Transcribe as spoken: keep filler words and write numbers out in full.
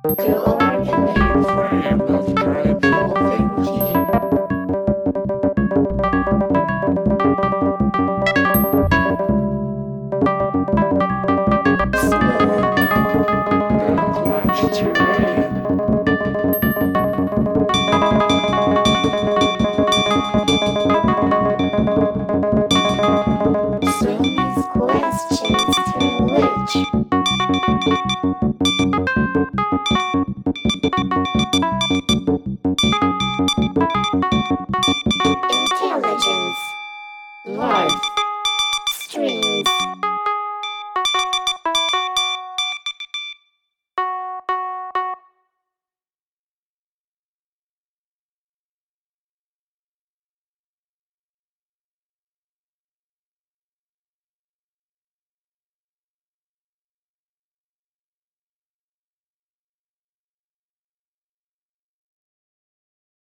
To originate frame of critical thinking. Smooth and lush terrain. Swim with questions through which intelligence, life,